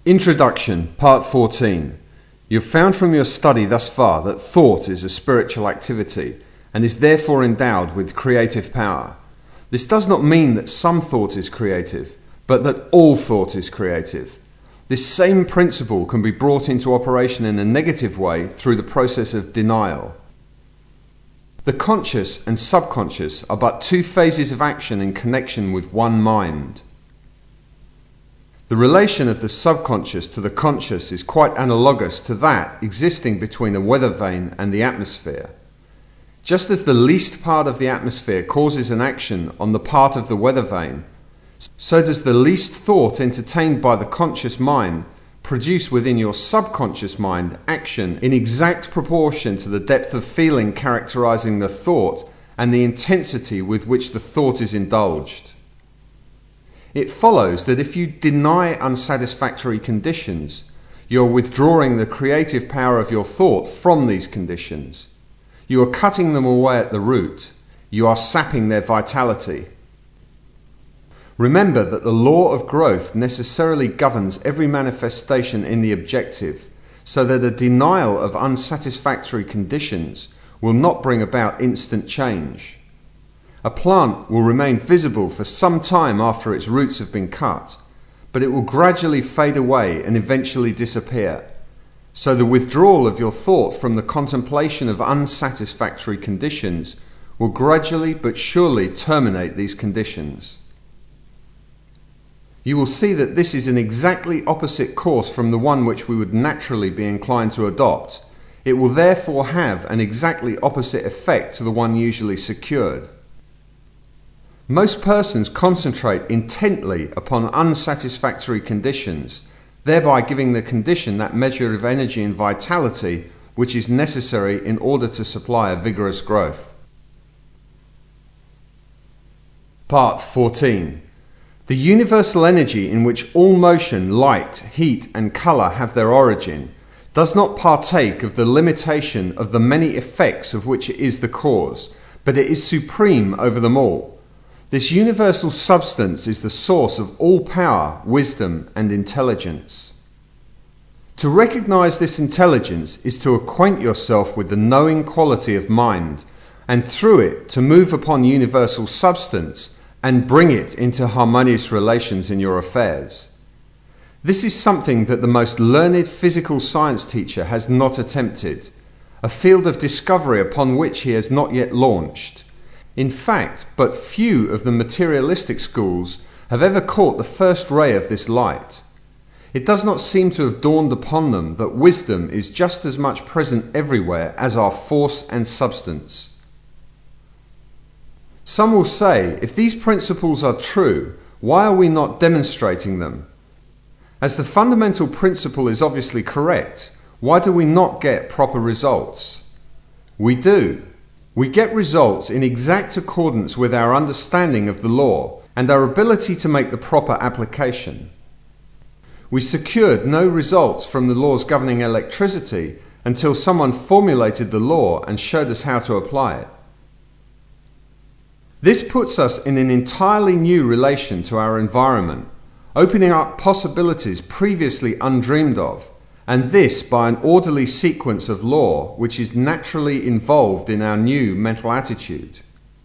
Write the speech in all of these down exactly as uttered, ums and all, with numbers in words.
Introduction, Part fourteen. You have found from your study thus far that thought is a spiritual activity and is therefore endowed with creative power. This does not mean that some thought is creative, but that all thought is creative. This same principle can be brought into operation in a negative way through the process of denial. The conscious and subconscious are but two phases of action in connection with one mind. The relation of the subconscious to the conscious is quite analogous to that existing between a weather vane and the atmosphere. Just as the least part of the atmosphere causes an action on the part of the weather vane, so does the least thought entertained by the conscious mind produce within your subconscious mind action in exact proportion to the depth of feeling characterizing the thought and the intensity with which the thought is indulged. It follows that if you deny unsatisfactory conditions, you are withdrawing the creative power of your thought from these conditions. You are cutting them away at the root. You are sapping their vitality. Remember that the law of growth necessarily governs every manifestation in the objective, so that a denial of unsatisfactory conditions will not bring about instant change. A plant will remain visible for some time after its roots have been cut, but it will gradually fade away and eventually disappear. So the withdrawal of your thought from the contemplation of unsatisfactory conditions will gradually but surely terminate these conditions. You will see that this is an exactly opposite course from the one which we would naturally be inclined to adopt. It will therefore have an exactly opposite effect to the one usually secured. Most persons concentrate intently upon unsatisfactory conditions, thereby giving the condition that measure of energy and vitality which is necessary in order to supply a vigorous growth. Part fourteen. The universal energy in which all motion, light, heat and colour have their origin does not partake of the limitation of the many effects of which it is the cause, but it is supreme over them all. This universal substance is the source of all power, wisdom and intelligence. To recognize this intelligence is to acquaint yourself with the knowing quality of mind, and through it to move upon universal substance and bring it into harmonious relations in your affairs. This is something that the most learned physical science teacher has not attempted, a field of discovery upon which he has not yet launched. In fact, but few of the materialistic schools have ever caught the first ray of this light. It does not seem to have dawned upon them that wisdom is just as much present everywhere as are force and substance. Some will say, if these principles are true, why are we not demonstrating them? As the fundamental principle is obviously correct, why do we not get proper results? We do. We get results in exact accordance with our understanding of the law and our ability to make the proper application. We secured no results from the laws governing electricity until someone formulated the law and showed us how to apply it. This puts us in an entirely new relation to our environment, opening up possibilities previously undreamed of, and this by an orderly sequence of law which is naturally involved in our new mental attitude.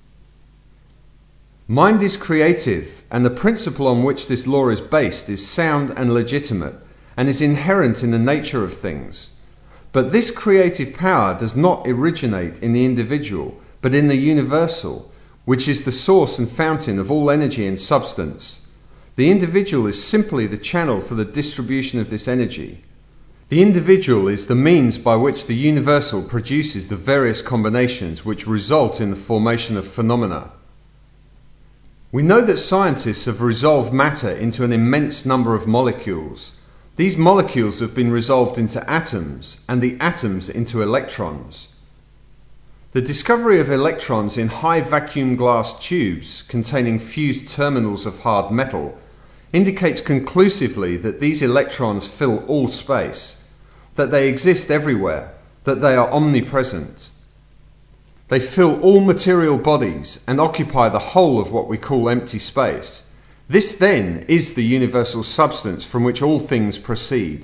Mind is creative, and the principle on which this law is based is sound and legitimate, and is inherent in the nature of things. But this creative power does not originate in the individual, but in the universal, which is the source and fountain of all energy and substance. The individual is simply the channel for the distribution of this energy. The individual is the means by which the universal produces the various combinations which result in the formation of phenomena. We know that scientists have resolved matter into an immense number of molecules. These molecules have been resolved into atoms, and the atoms into electrons. The discovery of electrons in high vacuum glass tubes containing fused terminals of hard metal indicates conclusively that these electrons fill all space, that they exist everywhere, that they are omnipresent. They fill all material bodies and occupy the whole of what we call empty space. This then is the universal substance from which all things proceed.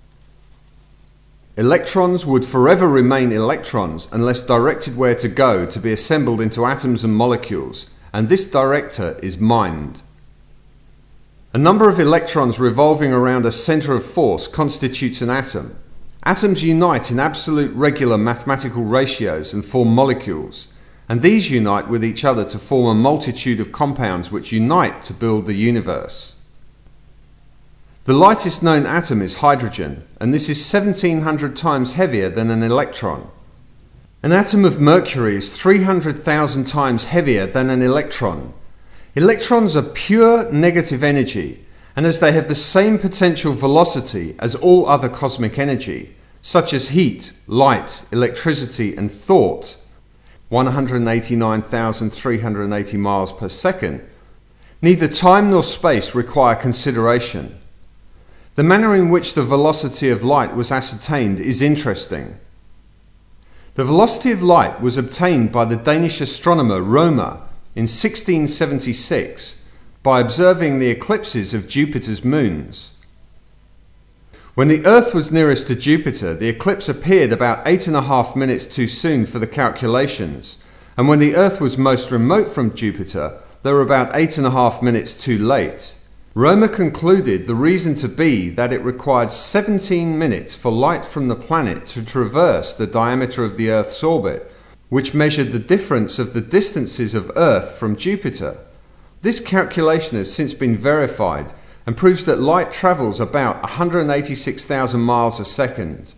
Electrons would forever remain electrons unless directed where to go to be assembled into atoms and molecules, and this director is mind. A number of electrons revolving around a centre of force constitutes an atom. Atoms unite in absolute regular mathematical ratios and form molecules, and these unite with each other to form a multitude of compounds which unite to build the universe. The lightest known atom is hydrogen, and this is seventeen hundred times heavier than an electron. An atom of mercury is three hundred thousand times heavier than an electron. Electrons are pure negative energy, and as they have the same potential velocity as all other cosmic energy, such as heat, light, electricity, and thought, one hundred eighty-nine thousand three hundred eighty miles per second, neither time nor space require consideration. The manner in which the velocity of light was ascertained is interesting. The velocity of light was obtained by the Danish astronomer Romer in sixteen seventy-six by observing the eclipses of Jupiter's moons. When the Earth was nearest to Jupiter, the eclipse appeared about eight and a half minutes too soon for the calculations, and when the Earth was most remote from Jupiter, they were about eight and a half minutes too late. Romer concluded the reason to be that it required seventeen minutes for light from the planet to traverse the diameter of the Earth's orbit, which measured the difference of the distances of Earth from Jupiter. This calculation has since been verified and proves that light travels about one hundred eighty-six thousand miles a second.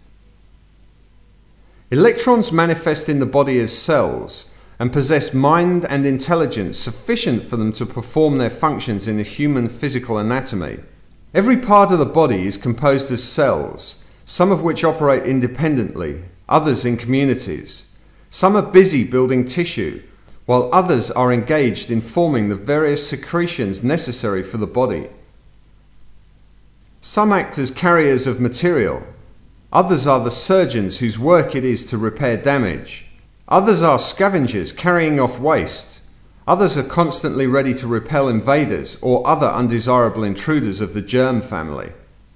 Electrons manifest in the body as cells and possess mind and intelligence sufficient for them to perform their functions in the human physical anatomy. Every part of the body is composed of cells, some of which operate independently, others in communities. Some are busy building tissue, while others are engaged in forming the various secretions necessary for the body. Some act as carriers of material, others are the surgeons whose work it is to repair damage. Others are scavengers carrying off waste. Others are constantly ready to repel invaders or other undesirable intruders of the germ family.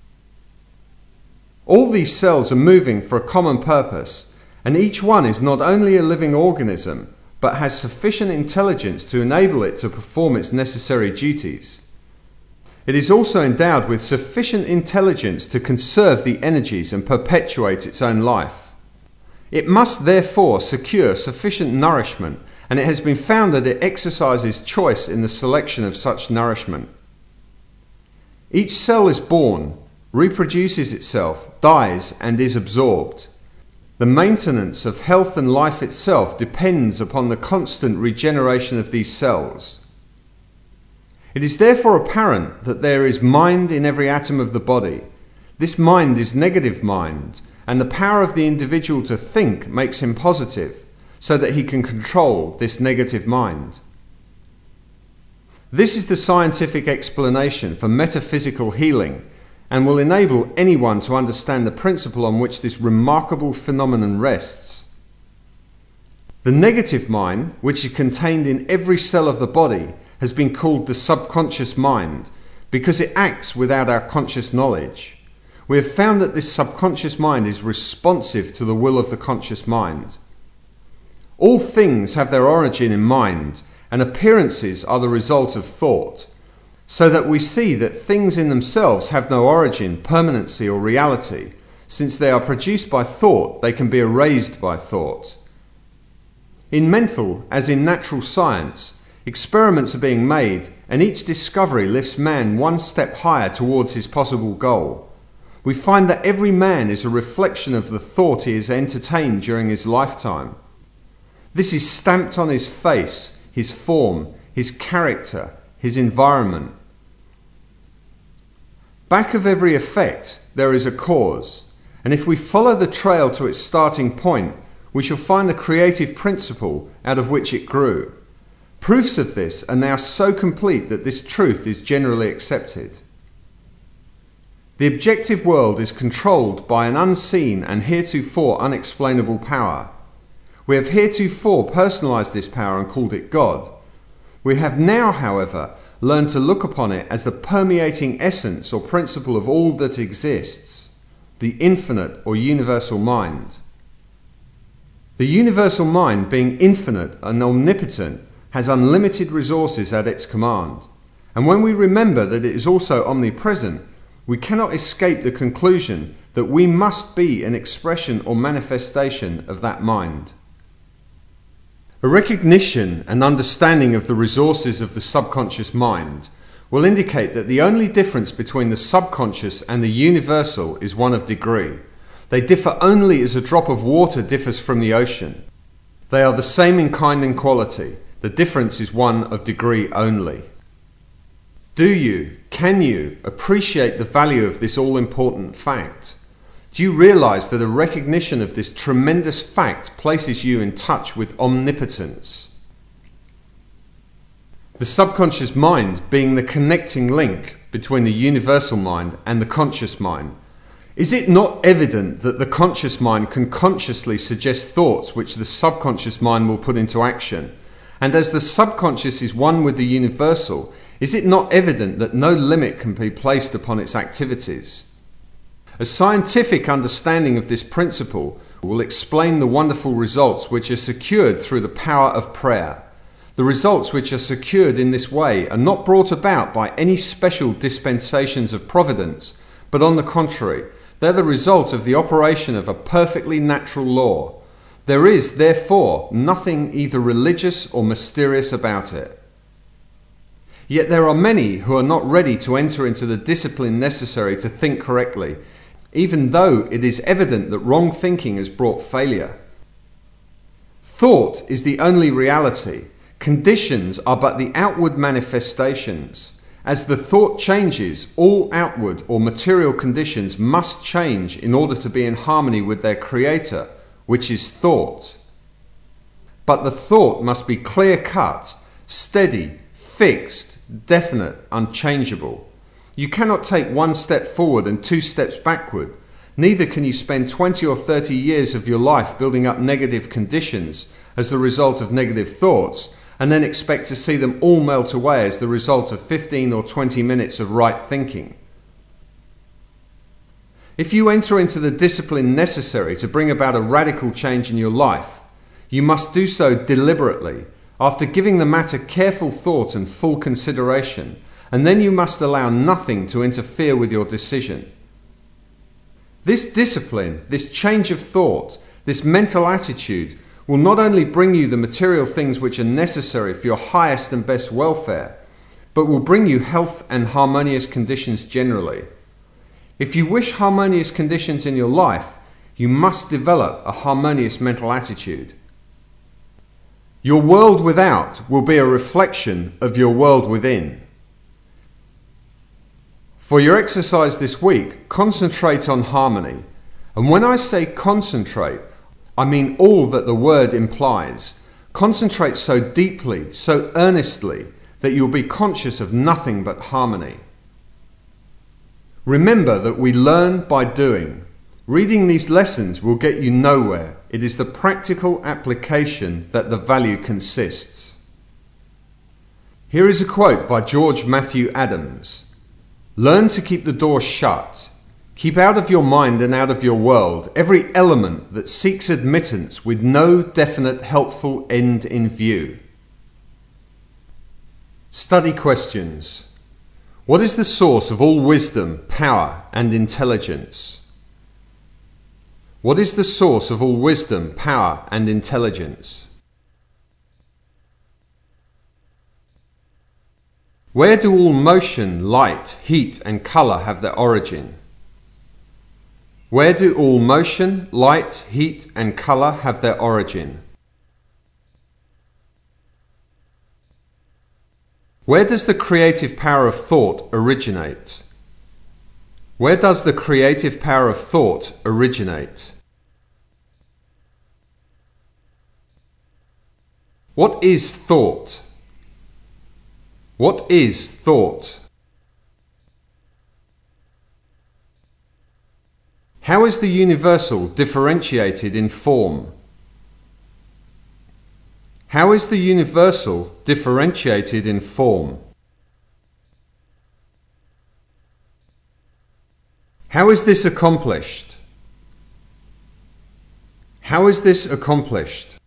All these cells are moving for a common purpose, and each one is not only a living organism, but has sufficient intelligence to enable it to perform its necessary duties. It is also endowed with sufficient intelligence to conserve the energies and perpetuate its own life. It must therefore secure sufficient nourishment, and it has been found that it exercises choice in the selection of such nourishment. Each cell is born, reproduces itself, dies, and is absorbed. The maintenance of health and life itself depends upon the constant regeneration of these cells. It is therefore apparent that there is mind in every atom of the body. This mind is negative mind, and the power of the individual to think makes him positive, so that he can control this negative mind. This is the scientific explanation for metaphysical healing, and will enable anyone to understand the principle on which this remarkable phenomenon rests. The negative mind, which is contained in every cell of the body, has been called the subconscious mind, because it acts without our conscious knowledge. We have found that this subconscious mind is responsive to the will of the conscious mind. All things have their origin in mind, and appearances are the result of thought, so that we see that things in themselves have no origin, permanency, or reality. Since they are produced by thought, they can be erased by thought. In mental, as in natural science, experiments are being made, and each discovery lifts man one step higher towards his possible goal. We find that every man is a reflection of the thought he has entertained during his lifetime. This is stamped on his face, his form, his character, his environment. Back of every effect there is a cause, and if we follow the trail to its starting point, we shall find the creative principle out of which it grew. Proofs of this are now so complete that this truth is generally accepted. The objective world is controlled by an unseen and heretofore unexplainable power. We have heretofore personalized this power and called it God. We have now, however, learn to look upon it as the permeating essence or principle of all that exists, the infinite or universal mind. The universal mind, being infinite and omnipotent, has unlimited resources at its command. And when we remember that it is also omnipresent, we cannot escape the conclusion that we must be an expression or manifestation of that mind. A recognition and understanding of the resources of the subconscious mind will indicate that the only difference between the subconscious and the universal is one of degree. They differ only as a drop of water differs from the ocean. They are the same in kind and quality. The difference is one of degree only. Do you, can you, appreciate the value of this all-important fact? Do you realize that a recognition of this tremendous fact places you in touch with omnipotence? The subconscious mind being the connecting link between the universal mind and the conscious mind. Is it not evident that the conscious mind can consciously suggest thoughts which the subconscious mind will put into action? And as the subconscious is one with the universal, is it not evident that no limit can be placed upon its activities? A scientific understanding of this principle will explain the wonderful results which are secured through the power of prayer. The results which are secured in this way are not brought about by any special dispensations of providence, but on the contrary, they are the result of the operation of a perfectly natural law. There is, therefore, nothing either religious or mysterious about it. Yet there are many who are not ready to enter into the discipline necessary to think correctly, even though it is evident that wrong thinking has brought failure. Thought is the only reality. Conditions are but the outward manifestations. As the thought changes, all outward or material conditions must change in order to be in harmony with their creator, which is thought. But the thought must be clear-cut, steady, fixed, definite, unchangeable. You cannot take one step forward and two steps backward. Neither can you spend twenty or thirty years of your life building up negative conditions as the result of negative thoughts, and then expect to see them all melt away as the result of fifteen or twenty minutes of right thinking. If you enter into the discipline necessary to bring about a radical change in your life, you must do so deliberately, after giving the matter careful thought and full consideration, and then you must allow nothing to interfere with your decision. This discipline, this change of thought, this mental attitude will not only bring you the material things which are necessary for your highest and best welfare, but will bring you health and harmonious conditions generally. If you wish harmonious conditions in your life, you must develop a harmonious mental attitude. Your world without will be a reflection of your world within. For your exercise this week, concentrate on harmony. And when I say concentrate, I mean all that the word implies. Concentrate so deeply, so earnestly, that you'll be conscious of nothing but harmony. Remember that we learn by doing. Reading these lessons will get you nowhere. It is the practical application that the value consists. Here is a quote by George Matthew Adams. Learn to keep the door shut. Keep out of your mind and out of your world every element that seeks admittance with no definite helpful end in view. Study questions. What is the source of all wisdom, power, and intelligence? What is the source of all wisdom, power, and intelligence? Where do all motion, light, heat, and colour have their origin? Where do all motion, light, heat, and colour have their origin? Where does the creative power of thought originate? Where does the creative power of thought originate? What is thought? What is thought? How is the universal differentiated in form? How is the universal differentiated in form? How is this accomplished? How is this accomplished?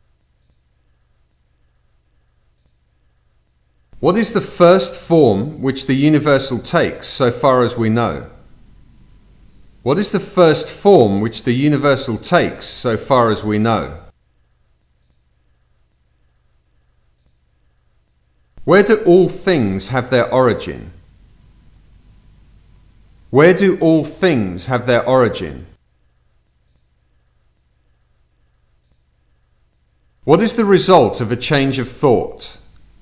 What is the first form which the universal takes so far as we know? What is the first form which the universal takes so far as we know? Where do all things have their origin? Where do all things have their origin? What is the result of a change of thought?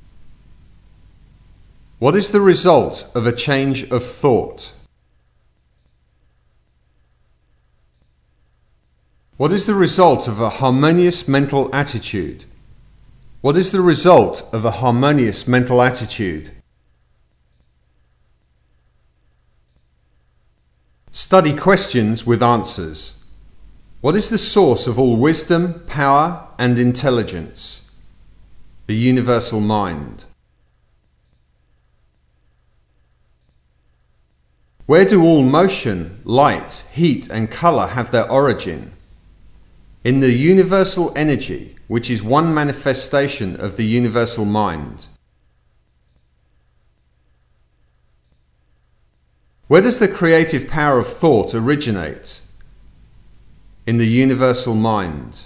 What is the result of a change of thought? What is the result of a harmonious mental attitude? What is the result of a harmonious mental attitude? Study questions with answers. What is the source of all wisdom, power, and intelligence? The universal mind. Where do all motion, light, heat, and colour have their origin? In the universal energy, which is one manifestation of the universal mind. Where does the creative power of thought originate? In the universal mind.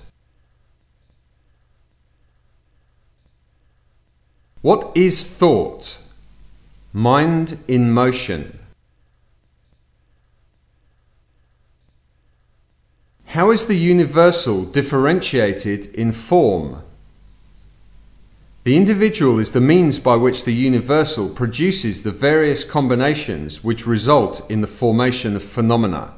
What is thought? Mind in motion. How is the universal differentiated in form? The individual is the means by which the universal produces the various combinations which result in the formation of phenomena.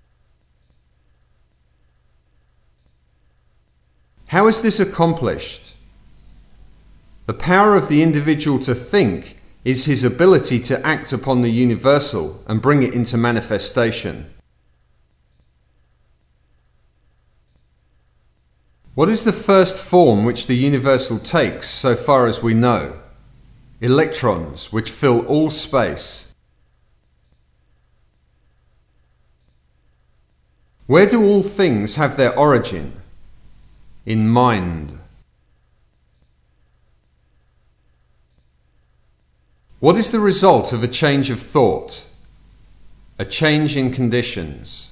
How is this accomplished? The power of the individual to think is his ability to act upon the universal and bring it into manifestation. What is the first form which the universal takes so far as we know? Electrons, which fill all space. Where do all things have their origin? In mind. What is the result of a change of thought? A change in conditions.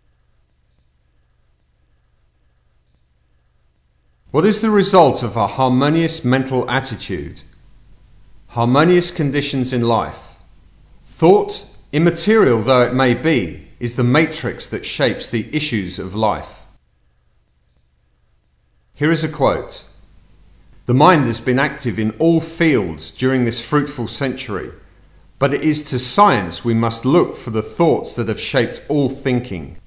What is the result of a harmonious mental attitude? Harmonious conditions in life. Thought, immaterial though it may be, is the matrix that shapes the issues of life. Here is a quote. The mind has been active in all fields during this fruitful century, but it is to science we must look for the thoughts that have shaped all thinking.